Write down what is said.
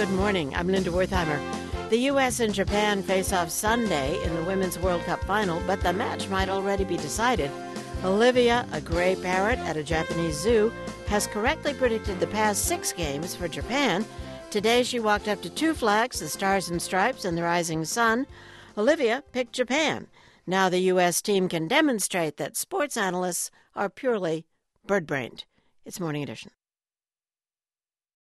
Good morning. I'm Linda Wertheimer. The U.S. and Japan face off Sunday in the Women's World Cup final, but the match might already be decided. Olivia, a gray parrot at a Japanese zoo, has correctly predicted the past 6 games for Japan. Today she walked up to 2 flags, the Stars and Stripes and the Rising Sun. Olivia picked Japan. Now the U.S. team can demonstrate that sports analysts are purely bird-brained. It's Morning Edition.